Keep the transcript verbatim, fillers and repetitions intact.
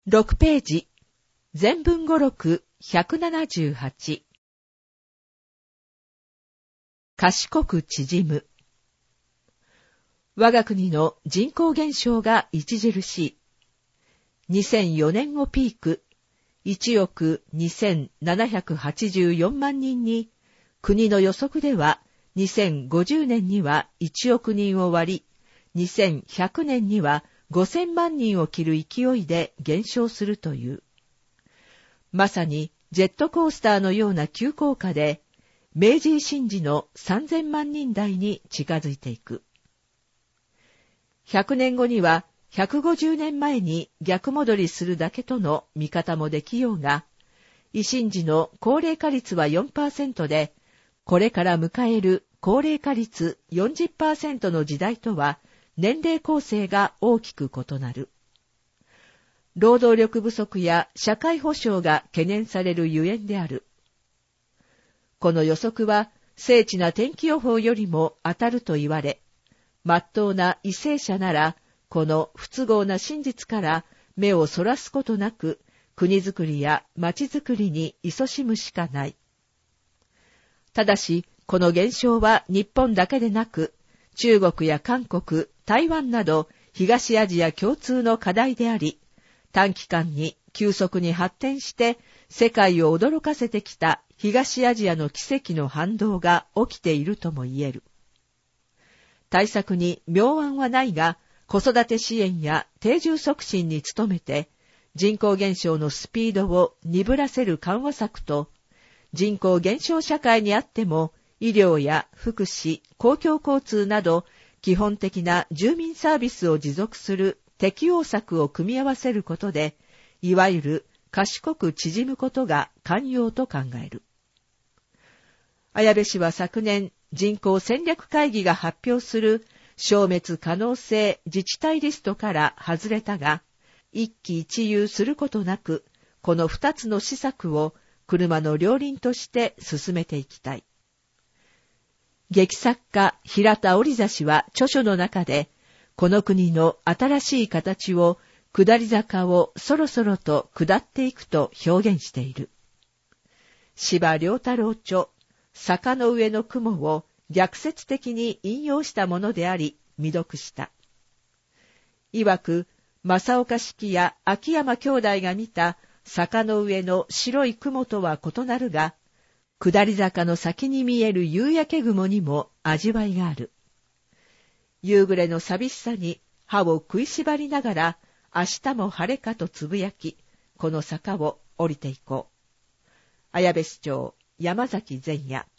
ろくページ、全文語録ひゃくななじゅうはち。賢く縮む。我が国の人口減少が著しい。にせんよねんをピーク、いちおくにせんななひゃくはちじゅうよんまんにんに、国の予測ではにせんごじゅうねんにはいちおくにんを割り、にせんひゃくねんにはごせんまんにんを切る勢いで減少するという。まさにジェットコースターのような急降下で、明治維新時のさんぜんまんにん台に近づいていく。ひゃくねんごにはひゃくごじゅうねんまえに逆戻りするだけとの見方もできようが、維新時の高齢化率は よんパーセント で、これから迎える高齢化率 よんじゅっパーセント の時代とは、年齢構成が大きく異なる。労働力不足や社会保障が懸念されるゆえんである。この予測は精緻な天気予報よりも当たると言われ、真っ当な為政者なら、この不都合な真実から目をそらすことなく、国づくりや町づくりに勤しむしかない。ただし、この現象は日本だけでなく、中国や韓国、台湾など東アジア共通の課題であり、短期間に急速に発展して世界を驚かせてきた東アジアの奇跡の反動が起きているとも言える。対策に妙案はないが、子育て支援や定住促進に努めて、人口減少のスピードを鈍らせる緩和策と、人口減少社会にあっても、医療や福祉、公共交通など、基本的な住民サービスを持続する適応策を組み合わせることで、いわゆる賢く縮むことが肝要と考える。綾部氏は昨年、人口戦略会議が発表する消滅可能性自治体リストから外れたが、一喜一憂することなく、この二つの施策を車の両輪として進めていきたい。劇作家平田織座氏は著書の中で、この国の新しい形を下り坂をそろそろと下っていくと表現している。司馬遼太郎著、坂の上の雲を逆説的に引用したものであり、未読した。曰く、正岡子規や秋山兄弟が見た坂の上の白い雲とは異なるが、下り坂の先に見える夕焼け雲にも味わいがある。夕暮れの寂しさに歯を食いしばりながら、明日も晴れかとつぶやき、この坂を降りていこう。綾部市長、山崎善也。